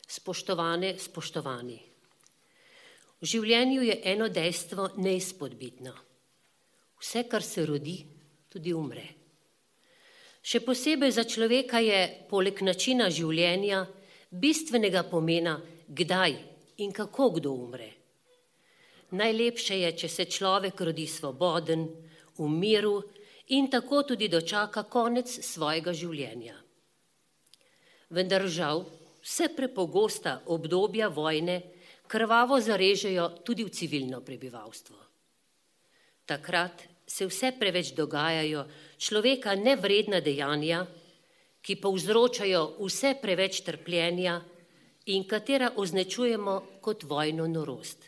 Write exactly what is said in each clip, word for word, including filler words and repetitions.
Spoštovane, spoštovani. V življenju je eno dejstvo neizpodbitno. Vse, kar se rodi, tudi umre. Še posebej za človeka je, poleg načina življenja, bistvenega pomena, kdaj in kako kdo umre. Najlepše je, če se človek rodi svoboden, v miru in tako tudi dočaka konec svojega življenja. Vendar žal, vse prepogosta obdobja vojne krvavo zarežejo tudi v civilno prebivalstvo. Takrat se vse preveč dogajajo človeka nevredna dejanja, ki povzročajo vse preveč trpljenja in katera označujemo kot vojno norost.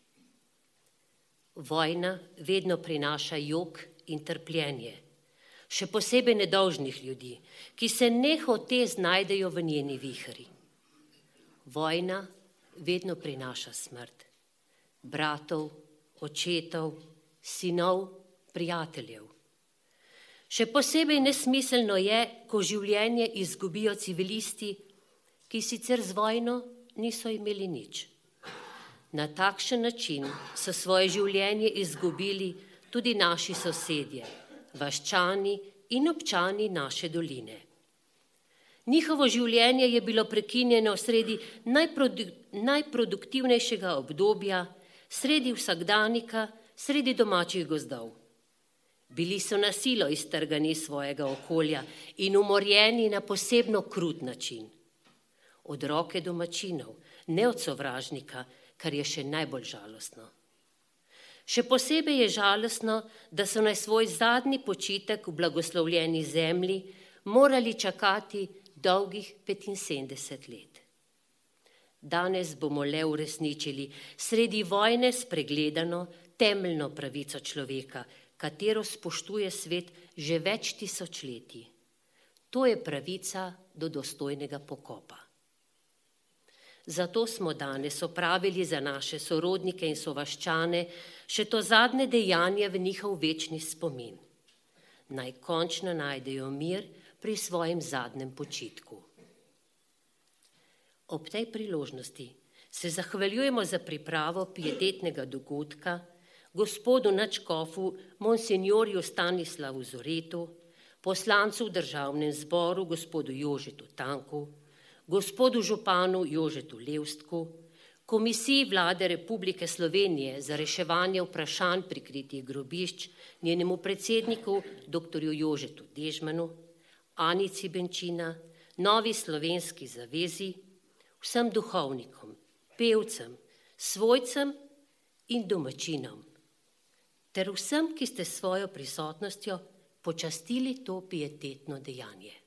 Vojna vedno prinaša jok in trpljenje, še posebej nedolžnih ljudi, ki se nehote znajdejo v njeni vihri. Vojna vedno prinaša smrt, bratov, očetov, sinov, prijateljev. Še posebej nesmiselno je, ko življenje izgubijo civilisti, ki sicer z vojno niso imeli nič. Na takšen način so svoje življenje izgubili tudi naši sosedje, vaščani in občani naše doline. Njihovo življenje je bilo prekinjeno sredi najprodu- najproduktivnejšega obdobja, sredi vsakdanika, sredi domačih gozdov. Bili so na silo iztrgani iz svojega okolja in umorjeni na posebno krut način. Od roke domačinov, ne od sovražnika, kar je še najbolj žalostno. Še posebej je žalostno, da so na svoj zadnji počitek v blagoslovljeni zemlji morali čakati dolgih petinsedemdeset let. Danes bomo le uresničili sredi vojne spregledano temeljno pravico človeka, katero spoštuje svet že več tisočletij. To je pravica do dostojnega pokopa. Zato smo danes opravili za naše sorodnike in sovaščane še to zadnje dejanje v njihov večni spomin. Naj končno najdejo mir pri svojem zadnjem počitku. Ob tej priložnosti se zahvaljujemo za pripravo pietetnega dogodka gospodu nadškofu monsinjorju Stanislavu Zoretu, poslancu v državnem zboru gospodu Jožetu Tanku, gospodu županu Jožetu Levstku, Komisiji Vlade Republike Slovenije za reševanje vprašanj prikritih grobišč, njenemu predsedniku doktorju Jožetu Dežmanu, Anici Benčina, Novi slovenski zavezi, vsem duhovnikom, pevcem, svojcem in domačinom, ter vsem, ki ste s svojo prisotnostjo počastili to pietetno dejanje.